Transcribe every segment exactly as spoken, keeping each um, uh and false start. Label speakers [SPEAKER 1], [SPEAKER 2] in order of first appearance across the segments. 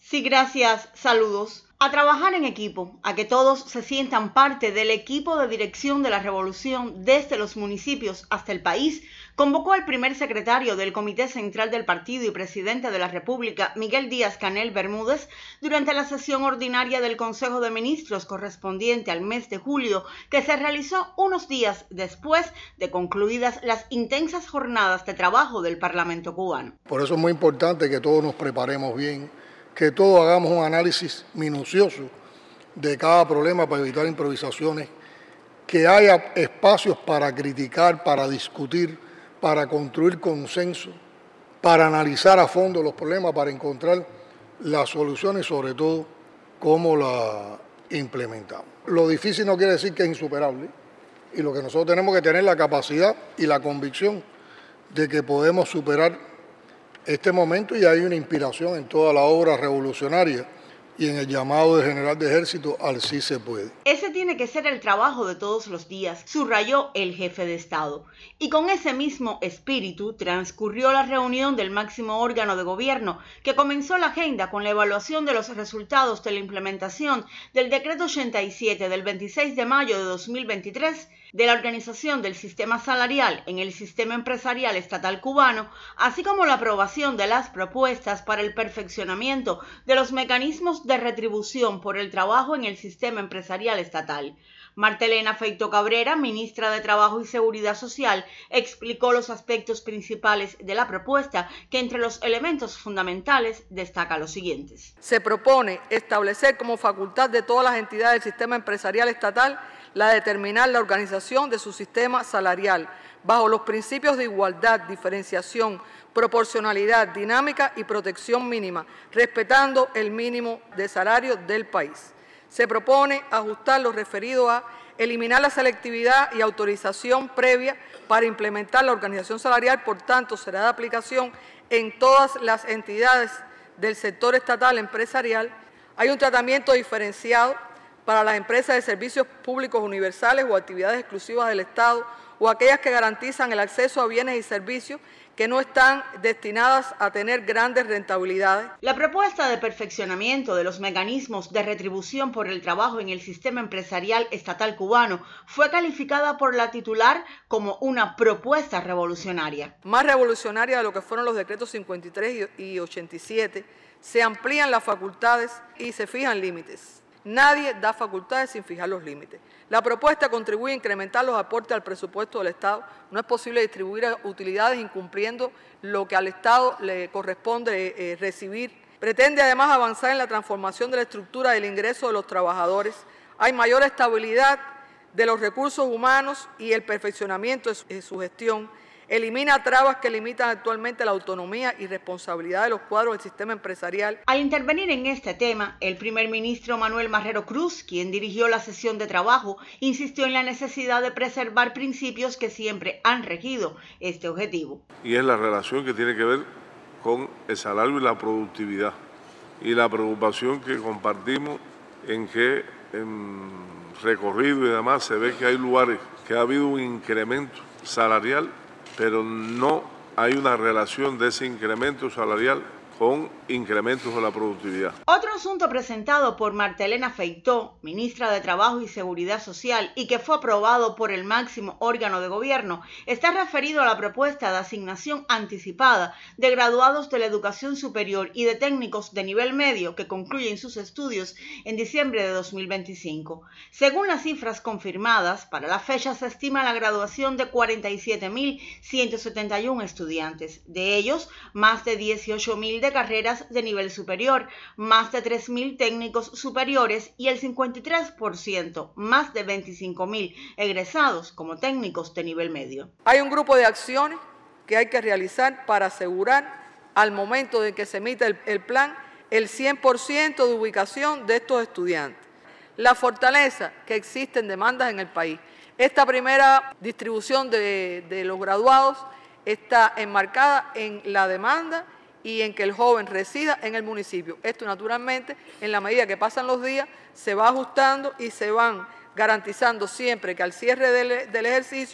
[SPEAKER 1] Sí, gracias. Saludos. A trabajar en equipo, a que todos se sientan parte del equipo de dirección de la revolución desde los municipios hasta el país, convocó al primer secretario del Comité Central del Partido y presidente de la República, Miguel Díaz-Canel Bermúdez, durante la sesión ordinaria del Consejo de Ministros correspondiente al mes de julio, que se realizó unos días después de concluidas las intensas jornadas de trabajo del Parlamento cubano.
[SPEAKER 2] Por eso es muy importante que todos nos preparemos bien, que todos hagamos un análisis minucioso de cada problema para evitar improvisaciones, que haya espacios para criticar, para discutir, para construir consenso, para analizar a fondo los problemas, para encontrar las soluciones y sobre todo cómo las implementamos. Lo difícil no quiere decir que es insuperable y lo que nosotros tenemos que tener la capacidad y la convicción de que podemos superar este momento, y hay una inspiración en toda la obra revolucionaria y en el llamado del general de ejército al sí se puede.
[SPEAKER 1] Ese tiene que ser el trabajo de todos los días, subrayó el jefe de Estado. Y con ese mismo espíritu transcurrió la reunión del máximo órgano de gobierno, que comenzó la agenda con la evaluación de los resultados de la implementación del decreto ochenta y siete del veintiséis de mayo de dos mil veintitrés, de la organización del sistema salarial en el sistema empresarial estatal cubano, así como la aprobación de las propuestas para el perfeccionamiento de los mecanismos de retribución por el trabajo en el sistema empresarial estatal. Marta Elena Feito Cabrera, ministra de Trabajo y Seguridad Social, explicó los aspectos principales de la propuesta, que entre los elementos fundamentales destaca los siguientes.
[SPEAKER 3] Se propone establecer como facultad de todas las entidades del sistema empresarial estatal la de determinar la organización de su sistema salarial bajo los principios de igualdad, diferenciación, proporcionalidad, dinámica y protección mínima, respetando el mínimo de salario del país. Se propone ajustar lo referido a eliminar la selectividad y autorización previa para implementar la organización salarial, por tanto, será de aplicación en todas las entidades del sector estatal empresarial. Hay un tratamiento diferenciado para las empresas de servicios públicos universales o actividades exclusivas del Estado o aquellas que garantizan el acceso a bienes y servicios que no están destinadas a tener grandes rentabilidades.
[SPEAKER 1] La propuesta de perfeccionamiento de los mecanismos de retribución por el trabajo en el sistema empresarial estatal cubano fue calificada por la titular como una propuesta revolucionaria.
[SPEAKER 3] Más revolucionaria de lo que fueron los decretos cincuenta y tres y ochenta y siete, se amplían las facultades y se fijan límites. Nadie da facultades sin fijar los límites. La propuesta contribuye a incrementar los aportes al presupuesto del Estado. No es posible distribuir utilidades incumpliendo lo que al Estado le corresponde eh, recibir. Pretende además avanzar en la transformación de la estructura del ingreso de los trabajadores. Hay mayor estabilidad de los recursos humanos y el perfeccionamiento de su gestión. Elimina trabas que limitan actualmente la autonomía y responsabilidad de los cuadros del sistema empresarial.
[SPEAKER 1] Al intervenir en este tema, el primer ministro Manuel Marrero Cruz, quien dirigió la sesión de trabajo, insistió en la necesidad de preservar principios que siempre han regido este objetivo.
[SPEAKER 4] Y es la relación que tiene que ver con el salario y la productividad, y la preocupación que compartimos en que en recorrido y demás se ve que hay lugares que ha habido un incremento salarial, pero no hay una relación de ese incremento salarial con incrementos de la productividad.
[SPEAKER 1] Otro asunto presentado por Marta Elena Feito, ministra de Trabajo y Seguridad Social, y que fue aprobado por el máximo órgano de gobierno, está referido a la propuesta de asignación anticipada de graduados de la educación superior y de técnicos de nivel medio que concluyen sus estudios en diciembre de dos mil veinticinco. Según las cifras confirmadas, para la fecha se estima la graduación de cuarenta y siete mil ciento setenta y uno estudiantes, de ellos más de dieciocho mil de carreras de nivel superior, más de tres mil técnicos superiores y el cincuenta y tres por ciento, más de veinticinco mil egresados como técnicos de nivel medio.
[SPEAKER 3] Hay un grupo de acciones que hay que realizar para asegurar al momento de que se emita el, el plan el cien por ciento de ubicación de estos estudiantes. La fortaleza que existen demandas en el país. Esta primera distribución de, de los graduados está enmarcada en la demanda y en que el joven resida en el municipio. Esto naturalmente, en la medida que pasan los días, se va ajustando y se van garantizando siempre que al cierre del, del ejercicio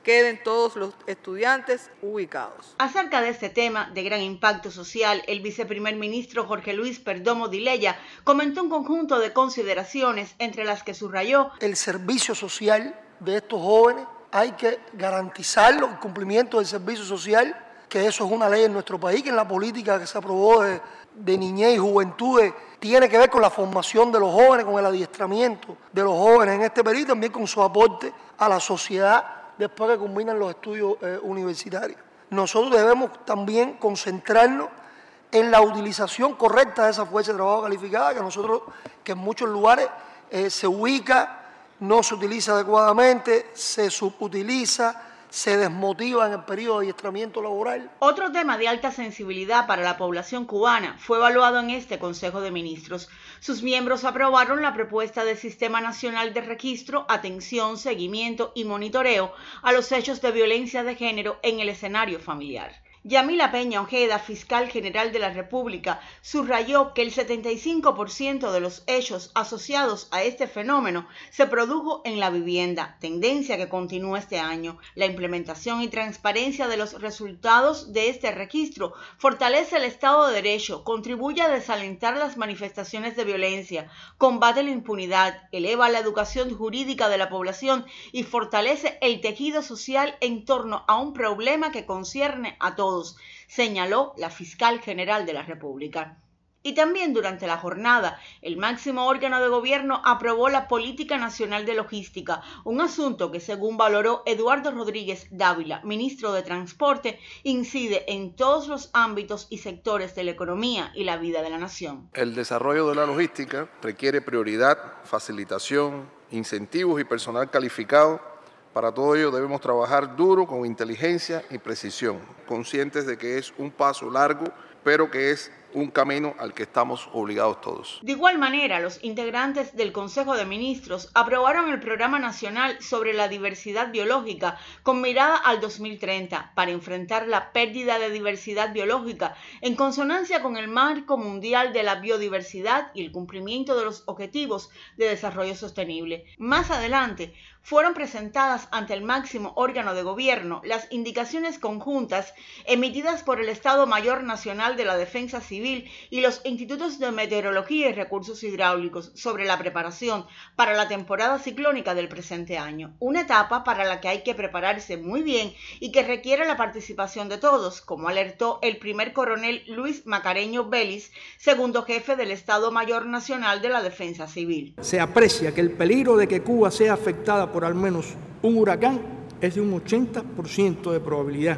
[SPEAKER 3] queden todos los estudiantes ubicados.
[SPEAKER 1] Acerca de este tema de gran impacto social, el viceprimer ministro Jorge Luis Perdomo Dilella comentó un conjunto de consideraciones entre las que subrayó:
[SPEAKER 5] el servicio social de estos jóvenes, hay que garantizarlo, el cumplimiento del servicio social, que eso es una ley en nuestro país, que en la política que se aprobó de, de niñez y juventud tiene que ver con la formación de los jóvenes, con el adiestramiento de los jóvenes en este periodo y también con su aporte a la sociedad después que culminan los estudios eh, universitarios. Nosotros debemos también concentrarnos en la utilización correcta de esa fuerza de trabajo calificada, que nosotros, que en muchos lugares eh, se ubica, no se utiliza adecuadamente, se subutiliza, se desmotiva en el periodo de adiestramiento laboral.
[SPEAKER 1] Otro tema de alta sensibilidad para la población cubana fue evaluado en este Consejo de Ministros. Sus miembros aprobaron la propuesta del Sistema Nacional de Registro, Atención, Seguimiento y Monitoreo a los hechos de violencia de género en el escenario familiar. Yamila Peña Ojeda, fiscal general de la República, subrayó que el setenta y cinco por ciento de los hechos asociados a este fenómeno se produjo en la vivienda, tendencia que continúa este año. La implementación y transparencia de los resultados de este registro fortalece el Estado de Derecho, contribuye a desalentar las manifestaciones de violencia, combate la impunidad, eleva la educación jurídica de la población y fortalece el tejido social en torno a un problema que concierne a todos, señaló la fiscal general de la República. Y también durante la jornada, el máximo órgano de gobierno aprobó la Política Nacional de Logística, un asunto que, según valoró Eduardo Rodríguez Dávila, ministro de Transporte, incide en todos los ámbitos y sectores de la economía y la vida de la nación.
[SPEAKER 6] El desarrollo de la logística requiere prioridad, facilitación, incentivos y personal calificado. Para todo ello debemos trabajar duro con inteligencia y precisión, conscientes de que es un paso largo, pero que es un camino al que estamos obligados todos.
[SPEAKER 1] De igual manera, los integrantes del Consejo de Ministros aprobaron el Programa Nacional sobre la Diversidad Biológica con mirada al dos mil treinta para enfrentar la pérdida de diversidad biológica en consonancia con el Marco Mundial de la Biodiversidad y el cumplimiento de los Objetivos de Desarrollo Sostenible. Más adelante, fueron presentadas ante el máximo órgano de gobierno las indicaciones conjuntas emitidas por el Estado Mayor Nacional de la Defensa Civil y los institutos de meteorología y recursos hidráulicos sobre la preparación para la temporada ciclónica del presente año, una etapa para la que hay que prepararse muy bien y que requiere la participación de todos, como alertó el primer coronel Luis Macareño Vélez, segundo jefe del Estado Mayor Nacional de la Defensa Civil.
[SPEAKER 7] Se aprecia que el peligro de que Cuba sea afectada por al menos un huracán es de un ochenta por ciento de probabilidad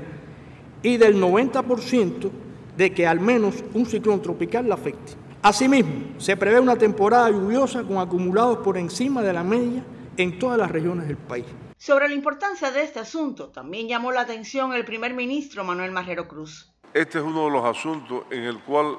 [SPEAKER 7] y del noventa por ciento de que al menos un ciclón tropical la afecte. Asimismo, se prevé una temporada lluviosa con acumulados por encima de la media en todas las regiones del país.
[SPEAKER 1] Sobre la importancia de este asunto, también llamó la atención el primer ministro Manuel Marrero Cruz.
[SPEAKER 4] Este es uno de los asuntos en el cual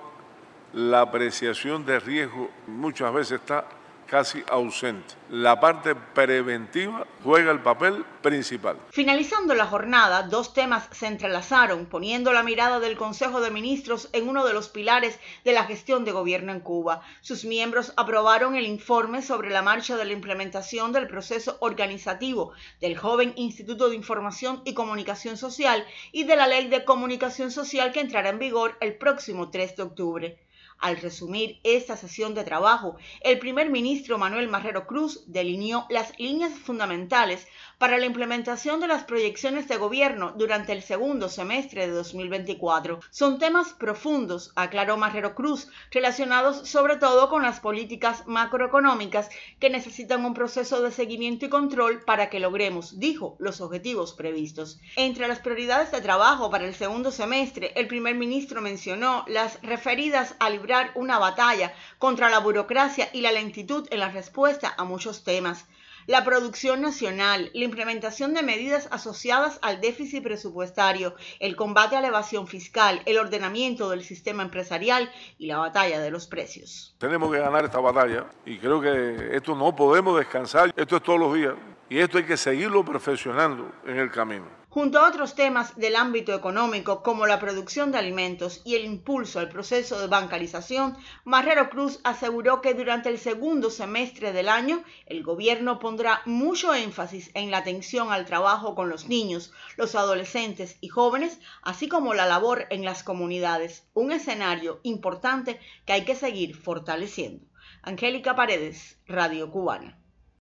[SPEAKER 4] la apreciación de riesgo muchas veces está casi ausente. La parte preventiva juega el papel principal.
[SPEAKER 1] Finalizando la jornada, dos temas se entrelazaron, poniendo la mirada del Consejo de Ministros en uno de los pilares de la gestión de gobierno en Cuba. Sus miembros aprobaron el informe sobre la marcha de la implementación del proceso organizativo del joven Instituto de Información y Comunicación Social y de la Ley de Comunicación Social que entrará en vigor el próximo tres de octubre. Al resumir esta sesión de trabajo, el primer ministro Manuel Marrero Cruz delineó las líneas fundamentales para la implementación de las proyecciones de gobierno durante el segundo semestre de dos mil veinticuatro. Son temas profundos, aclaró Marrero Cruz, relacionados sobre todo con las políticas macroeconómicas que necesitan un proceso de seguimiento y control para que logremos, dijo, los objetivos previstos. Entre las prioridades de trabajo para el segundo semestre, el primer ministro mencionó las referidas a librar una batalla contra la burocracia y la lentitud en la respuesta a muchos temas. La producción nacional, la implementación de medidas asociadas al déficit presupuestario, el combate a la evasión fiscal, el ordenamiento del sistema empresarial y la batalla de los precios.
[SPEAKER 4] Tenemos que ganar esta batalla y creo que esto no podemos descansar, esto es todos los días y esto hay que seguirlo perfeccionando en el camino.
[SPEAKER 1] Junto a otros temas del ámbito económico como la producción de alimentos y el impulso al proceso de bancarización, Marrero Cruz aseguró que durante el segundo semestre del año el gobierno pondrá mucho énfasis en la atención al trabajo con los niños, los adolescentes y jóvenes, así como la labor en las comunidades, un escenario importante que hay que seguir fortaleciendo. Angélica Paredes, Radio Cubana.